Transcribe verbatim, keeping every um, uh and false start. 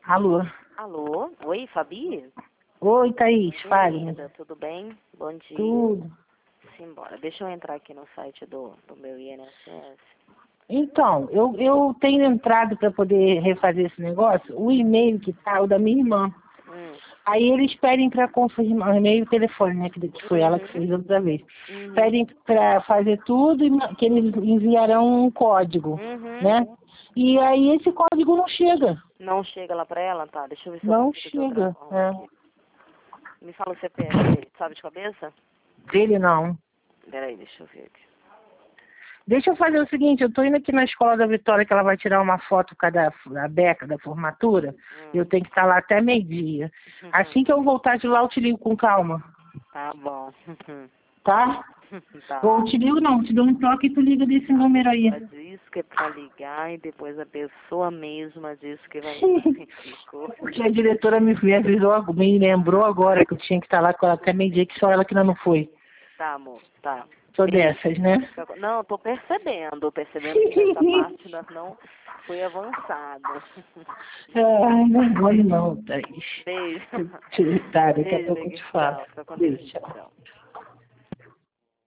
Alô? Alô? Oi, Fabi? Oi, Thaís, Oi, fale. linda, tudo bem? Bom dia. Tudo. Simbora. Deixa eu entrar aqui no site do, do meu I N S S. Então, eu, eu tenho entrado para poder refazer esse negócio, o e-mail que tá, o da minha irmã. Hum. Aí eles pedem para confirmar, o e-mail e o telefone, né, que que foi ela que fez outra vez. Uhum. Pedem para fazer tudo e ma- que eles enviarão um código, Uhum. né? E aí esse código não chega. Não chega lá pra ela? Tá, deixa eu ver se eu Não consigo de outra chega. forma É. aqui. Me fala o C P F dele, sabe de cabeça? Dele não. Peraí, deixa eu ver aqui. Deixa eu fazer o seguinte, eu tô indo aqui na escola da Vitória, que ela vai tirar uma foto com a da, da Beca, da formatura. Hum. Eu tenho que estar lá até meio-dia. Assim que eu voltar de lá, eu te ligo com calma, Tá bom. tá? Tá. Ou te ligo não, te dou um toque e tu liga desse número aí. Ela diz que é pra ligar e depois a pessoa mesma diz que vai ligar. Ficou. Porque a diretora me, me avisou, me lembrou agora que eu tinha que estar lá com ela até meio-dia, que só ela que ainda não foi. Tá, amor, tá. Sou Beijo. dessas, né? Não, tô percebendo, percebendo que essa parte ainda não foi avançada. Ai, não é mole não, Thaís. Beijo. Tá, daqui a Beijo, pouco eu amiga. te falo. Tchau, fica com Deus. Beijo, tchau. Tchau.